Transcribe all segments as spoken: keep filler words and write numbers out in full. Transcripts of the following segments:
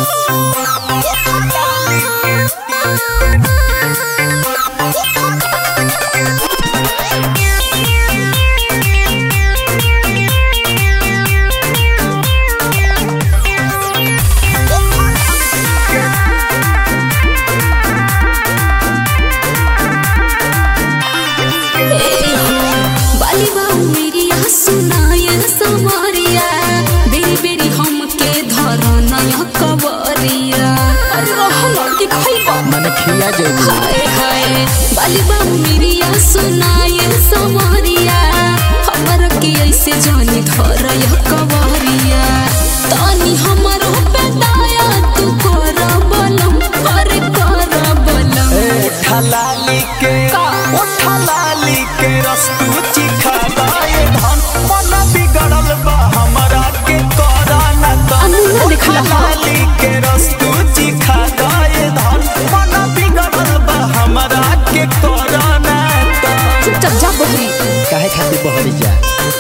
हाय हाय बालिबा मेरिया सुनाए समरिया हमर के ऐसे जानी धरय कवरिया तनी हमर पे दया तू कर बलम कर कर बलम उठा लाली के उठा लाली के रस्तू चिखा दाए धन मन बिगड़ल बा हमरा के करा ना तन उठा लाली के रस्तू चिखा दाए धन मन बिगड़ल बा हमरा के करा ना तन चुपचाप जा बहरी काहे खातिर बहरी जा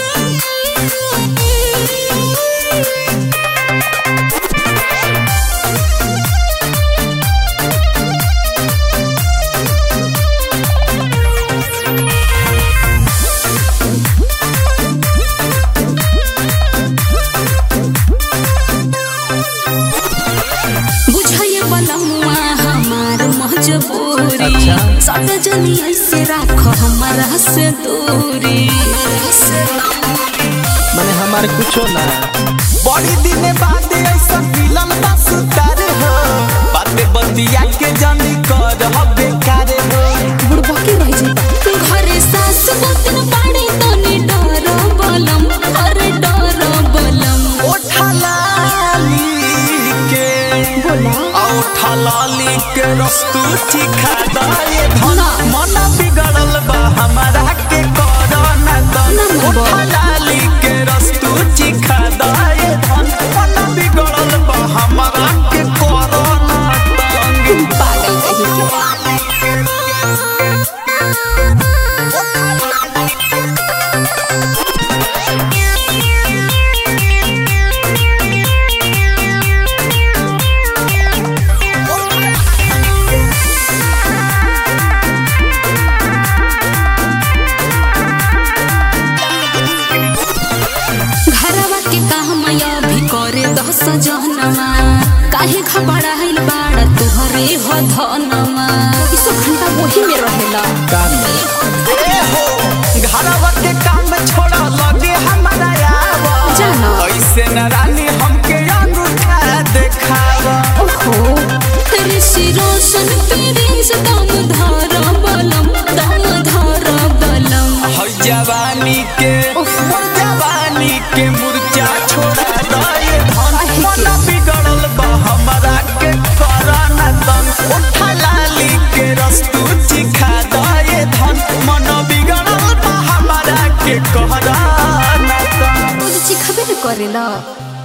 अच्छा सब जनी ऐसे राख हमारा से दूरी माने हमार कुछो ना बड़ी दिन बाद ऐसा मिलन बा सुतार हो बाते बतिया के जानी कर बेकार हो बुढ़बा के रह जाता घरे सास गोतन बाड़ी तनी डर बलम अरे डर बलम उठा लाली के बोला उठा लाली के रस्तू चिखा दाए धन मन बिगड़ल बा हमरा के करा ना तन उठा लाली के रस्तू चिखा दाए धन मन बिगड़ल बा हमरा के करा ना तन पागल कहीं सजनमा काहे घबराइल बाड़ा तुहरे हो धनमा इसो घंटा वही में रहेला काम ए हो घरवा के काम छोड़ा लगे हमरा आवा जाना ऐसे न रानी हमके अंगूठा देखावा ओहो तेरे सिरोसन तेरे से दम धर बलम दम धर बलम हर जवानी के मोर जवानी के मुर्चा छोड़ा दाए धन मन बिगड़ल बा हमरा के करा ना तन उठा लाली के रस्तू चिखा दाए धन मन बिगड़ल बा हमरा के करा ना तन तू चिखबे न करेला।